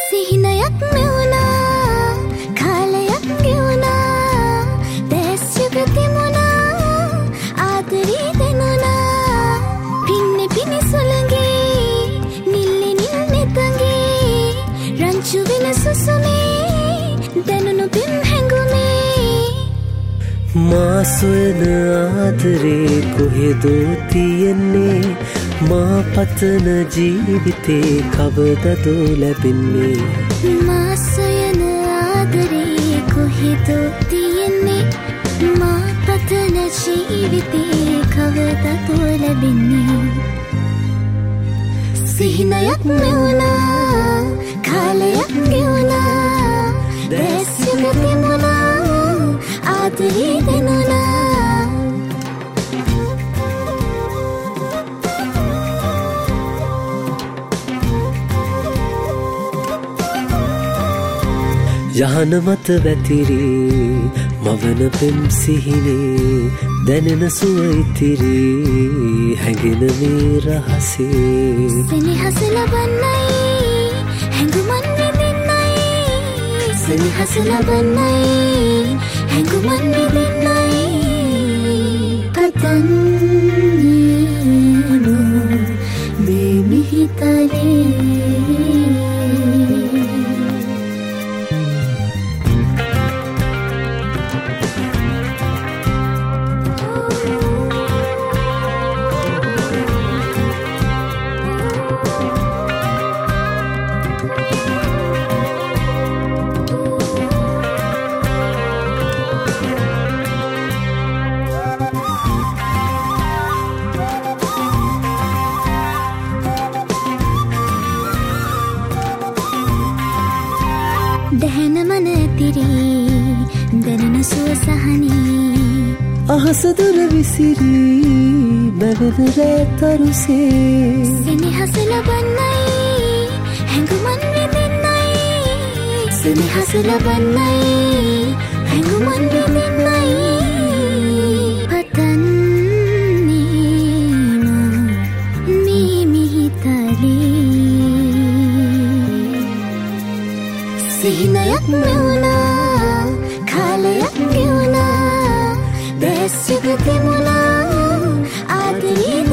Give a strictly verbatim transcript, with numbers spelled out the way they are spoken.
සිහිනයක් මෙවුනා කාලයක් ගෙවුනා දැස්යක තිමුණා ආදරේ දෙනුණා පින්නේ පිනි සුළඟේ නිල්ලි නිල් නෙතගේ රංචු වෙන සුසුමේ දැනුණු පින් හැඟුමේ මා සොයන ආදරේ කොහෙදෝ තියෙන්නේ මා පතන ජීවිතේ කවදදෝ ලැබෙන්නේ මා සොයන ආදරේ කොහෙදෝ තියෙන්නේ මා පතන ජීවිතේ කවදදෝ ලැබෙන්නේ සිහිනයක් මෙවුනා කාලයක් ගෙවුනා දැස්යක තිමුණා ආදරේ දෙනුණා යහන මත වැතිරි මවන පෙම් සිහිනේ දැනෙන සුව ඉතිරි හැඟෙන මේ රහසේ සෙනෙහස ලබන්නයි හැඟුමන් විඳින්නයි සෙනෙහස ලබන්නයි හැඟුමන් විඳින්නයි කතන්නේ මේ මිහිතලේ දැහැන මන ඇතිරි දැනෙන සුව සහනී අහස දුර විසිරි බැවෙන රැතරුසේ සෙනෙහස ලබන්නයි හැඟුමන් විඳින්නයි සෙනෙහස ලබන්නයි හැඟුමන් විඳින්නයි පතන්නේ මේ මිහිතලේ සිහිනයක් මෙවුනා කාලයක් ගෙවුනා දැස්යක තිමුණා ආදරේ